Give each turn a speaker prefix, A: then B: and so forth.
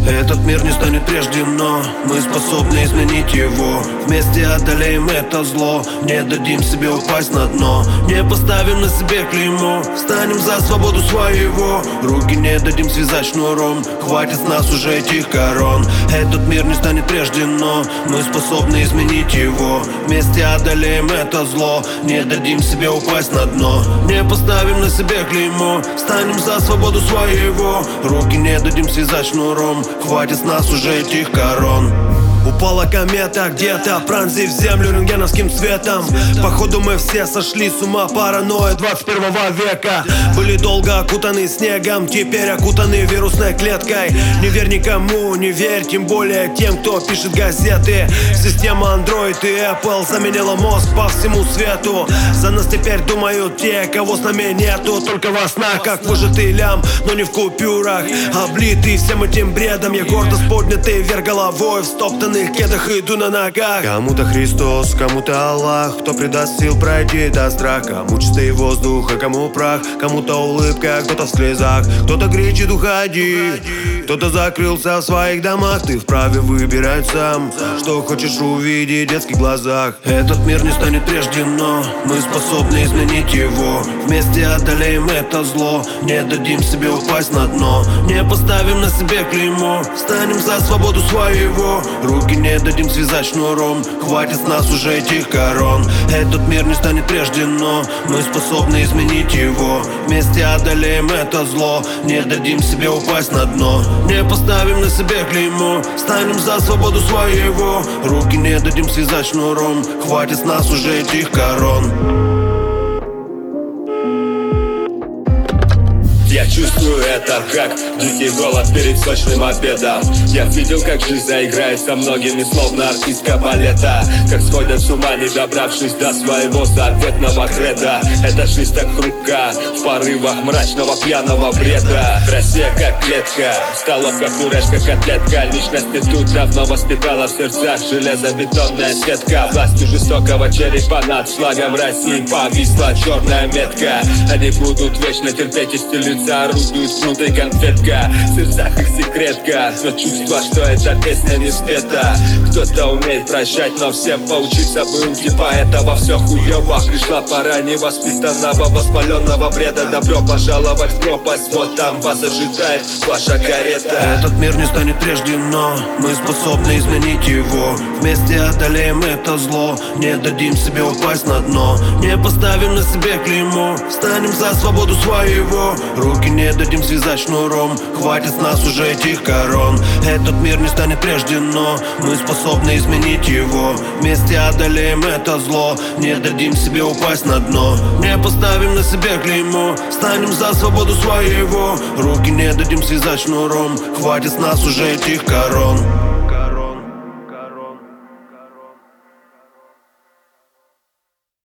A: Этот мир не станет прежде, но мы способны изменить его. Вместе одолеем это зло, не дадим себе упасть на дно. Не поставим на себе клеймо, станем за свободу своего. Руки не дадим связать шнуром, хватит с нас уже этих корон. Этот мир не станет прежде, но мы способны изменить его. Вместе одолеем это зло, не дадим себе упасть на дно. Не поставим на себе клеймо, станем за свободу своего. Руки не дадим связать шнуром, хватит с нас уже этих корон. Упала комета где-то, пронзив землю рентгеновским светом. Походу мы все сошли с ума, паранойя 21 века. Были долго окутаны снегом, теперь окутаны вирусной клеткой. Не верь никому, не верь, тем более тем, кто пишет газеты. Система Android и Apple заменила мозг по всему свету. За нас теперь думают те, кого с нами нету. Только во снах, как выжатый лям, но не в купюрах. Облитый всем этим бредом, я гордо с поднятой вверх головой, в стоптанных кедах иду на ногах. Кому-то Христос, кому-то Аллах, кто придаст сил пройти до страха. Кому чистый воздух, а кому прах. Кому-то улыбка, кто-то в слезах. Кто-то кричит уходи, кто-то закрылся в своих домах. Ты вправе выбирать сам, что хочешь увидеть в детских глазах. Этот мир не станет прежде, но мы способны изменить его. Вместе одолеем это зло, не дадим себе упасть на дно. Не поставим на себе клеймо, станем за свободу своего. Руки не дадим связать шнуром, хватит с нас уже этих корон. Этот мир не станет прежде, но мы способны изменить его. Вместе одолеем это зло, не дадим себе упасть на дно. Не поставим на себе клеймо, станем за свободу своего. Руки не дадим связать шнуром, хватит с нас уже этих корон.
B: Я чувствую это, как дикий голод перед сочным обедом. Я видел, как жизнь заиграет со многими, словно артистка балета. Как сходят с ума, не добравшись до своего заветного креда. Эта жизнь так хрупка, в порывах мрачного пьяного бреда. Россия как клетка, столовка, пюрешка, котлетка. Личность не тут давно воспитала в сердцах железобетонная сетка. Властью жестокого черепа над флагом России повисла черная метка. Они будут вечно терпеть и стелиться, орудует внутрь конфетка. В сердцах их секретка, но чувство, что эта песня не спета. Кто-то умеет прощать, но всем поучиться бы. Типа этого все хуёво. Пришла пора невоспитанного, воспаленного бреда. Добро пожаловать в пропасть, вот там вас ожидает ваша карета.
A: Этот мир не станет прежде, но мы способны изменить его. Вместе одолеем это зло, не дадим себе упасть на дно. Не поставим на себе клеймо, станем за свободу своего. Руки не дадим связать шнуром, хватит с нас уже этих корон. Этот мир не станет прежде, но мы способны изменить его. Вместе одолеем это зло, не дадим себе упасть на дно. Не поставим на себе клеймо, станем за свободу своего. Руки не дадим связать шнуром, хватит с нас уже этих корон.